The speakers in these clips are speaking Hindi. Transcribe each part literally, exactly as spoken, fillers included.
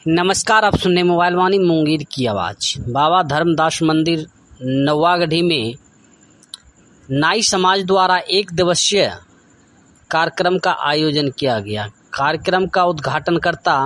नमस्कार, आप सुनने मोबाइल वाणी मुंगेर की आवाज़। बाबा धर्मदास मंदिर नवागढ़ी में नाई समाज द्वारा एक दिवसीय कार्यक्रम का आयोजन किया गया। कार्यक्रम का उद्घाटन करता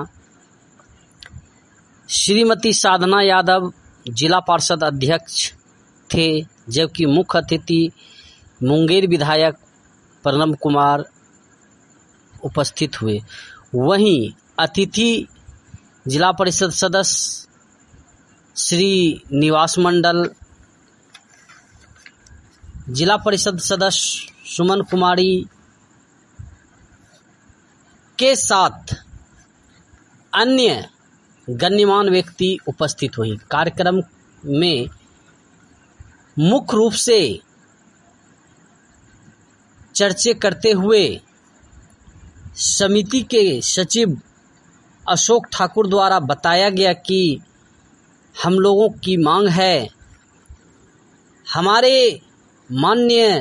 श्रीमती साधना यादव जिला पार्षद अध्यक्ष थे, जबकि मुख्य अतिथि मुंगेर विधायक प्रणब कुमार उपस्थित हुए। वहीं अतिथि जिला परिषद सदस्य श्री निवास मंडल, जिला परिषद सदस्य सुमन कुमारी के साथ अन्य गण्यमान्य व्यक्ति उपस्थित हुए। कार्यक्रम में मुख्य रूप से चर्चा करते हुए समिति के सचिव अशोक ठाकुर द्वारा बताया गया कि हम लोगों की मांग है, हमारे माननीय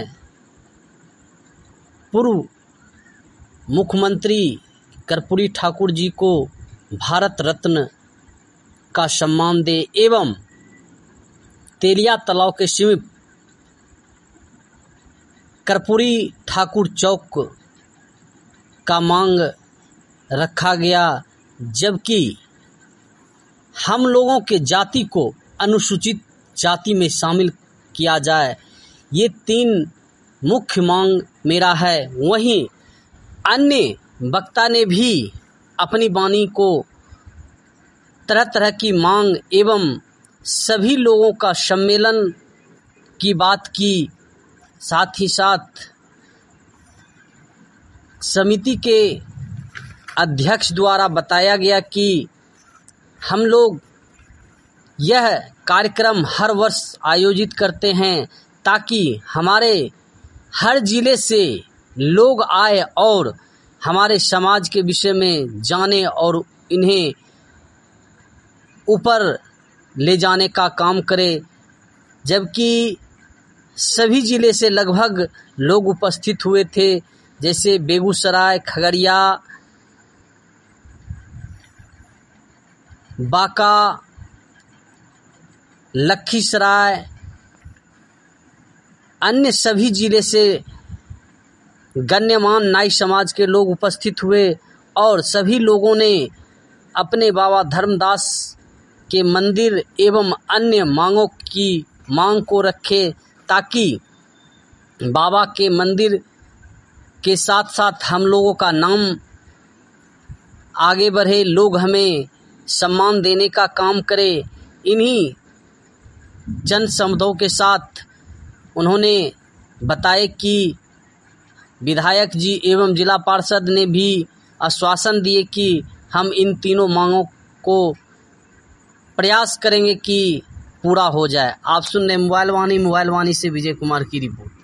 पूर्व मुख्यमंत्री कर्पूरी ठाकुर जी को भारत रत्न का सम्मान दे एवं तेलिया तालाब के समीप कर्पूरी ठाकुर चौक का मांग रखा गया, जबकि हम लोगों के जाति को अनुसूचित जाति में शामिल किया जाए। ये तीन मुख्य मांग मेरा है। वहीं अन्य वक्ता ने भी अपनी वाणी को तरह तरह की मांग एवं सभी लोगों का सम्मेलन की बात की। साथ ही साथ समिति के अध्यक्ष द्वारा बताया गया कि हम लोग यह कार्यक्रम हर वर्ष आयोजित करते हैं ताकि हमारे हर जिले से लोग आए और हमारे समाज के विषय में जाने और इन्हें ऊपर ले जाने का काम करें। जबकि सभी जिले से लगभग लोग उपस्थित हुए थे, जैसे बेगूसराय, खगड़िया, बांका, लखीसराय, अन्य सभी जिले से गण्यमान्य नाई समाज के लोग उपस्थित हुए और सभी लोगों ने अपने बाबा धर्मदास के मंदिर एवं अन्य मांगों की मांग को रखे, ताकि बाबा के मंदिर के साथ साथ हम लोगों का नाम आगे बढ़े, लोग हमें सम्मान देने का काम करें। इन्हीं जन समुदायों के साथ उन्होंने बताया कि विधायक जी एवं जिला पार्षद ने भी आश्वासन दिए कि हम इन तीनों मांगों को प्रयास करेंगे कि पूरा हो जाए। आप सुन रहे मोबाइल वाणी मोबाइल वाणी से विजय कुमार की रिपोर्ट।